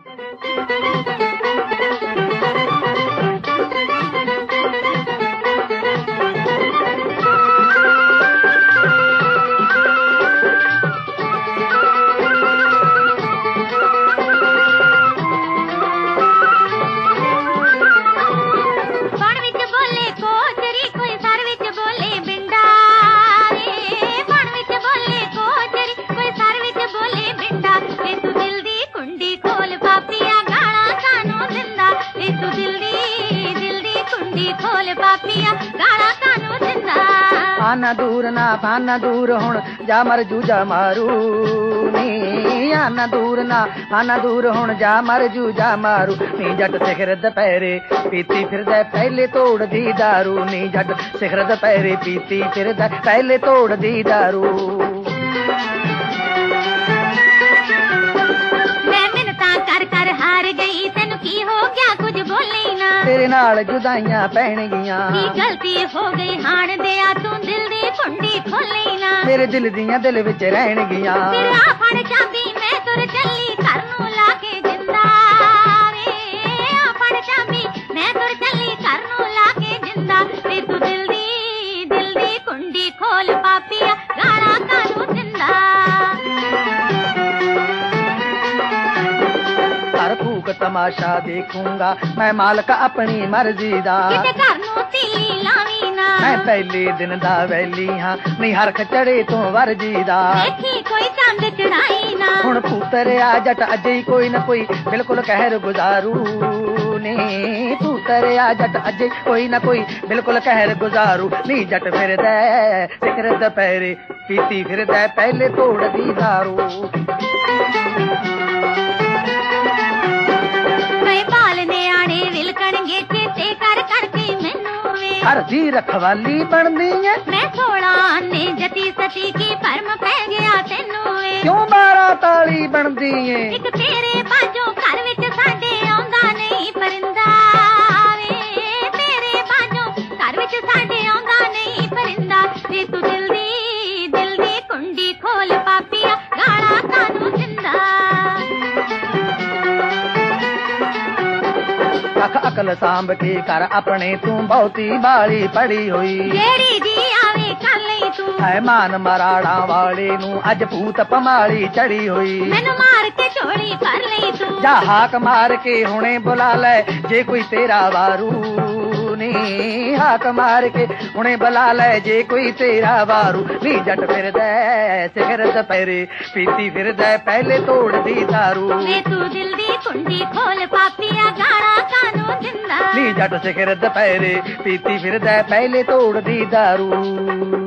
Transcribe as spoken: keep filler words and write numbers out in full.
आना दूर ना पाना दूर हुण जा मर जूजा मारू नी आना दूर ना आना दूर हुण जा मर जूजा मारू नी जट सिखर दपहरे पीती फिरदा पहले तोड़ दी दारू नी जट सिखर दपहरे पीती फिरदा पहले तोड़ दी दारू। मैं मिन्नतां कर कर हार गई तेनू की हो गया कुछ बोले ना तेरे नाल जुदाइयां पैण गियां की गलती हो गई हाण दिया तू दिल दी कुंडी खोले ना मेरे दिल दियां दिल विच रहण गियां तेरे आ फड़ चाबी मैं तुर चली घर नू लाके जिंदा वे आ फड़ चाबी मैं तुर चली घर नू लाके जिंदा ते तू दिल दी दिल दी कुंडी खोल पापिया गाना कानू जिंदा हर फूक तमाशा देखूंगा मैं मालक अपनी मर्जी दा किते घर नू तीली लावी ना मैं पहले दिन दा वैली हां नहीं हर खचड़े तो वरजी दा देखी कोई चंद चढ़ाई ना हुण पुत्तर आ जट अजे कोई न कोई बिल्कुल कहर गुजारू ने पुत्तर आ जट अजे कोई न कोई बिल्कुल कहर गुजारू नी जट फिरदा सिखर दपहरे पीती फिरदा पहले तोड़ दी दारू। हर दी रखवाली बनदी है मैं थोड़ा ने जती सती की परम पै गया तेनू क्यों बारह ताली बनदी है एक तेरे बाजो घर विच साडे आउंदा नहीं परिंदा वे तेरे बाजो घर विच साडे आउंदा नहीं परिंदा ते तू दिल दी दिल दी कुंडी खोल पापिया गाना कानू जिंदा अख अकल सांभ के कर अपने तू बहुती बाली पड़ी हुई जेड़ी दी आवे कर लई तू है मान मराड़ा वाले नू अज भूत पमाली चढ़ी हुई मैनू मार के चोली कर लई तू जा हाक मार के हुणे बुला ले जे कोई तेरा वारू नी हाक मार के हुणे बुला ले जे कोई तेरा वारू नी जट फिरदा सिखर दपहरे पीती फिरदा पहले तोड़ दी दारू मैं तू दिल दी कुंडी खोल पापिया गाना कानू जिंदा नी जट सिखर दपहरे पीती फिरदा पहले तोड़ दी दारू।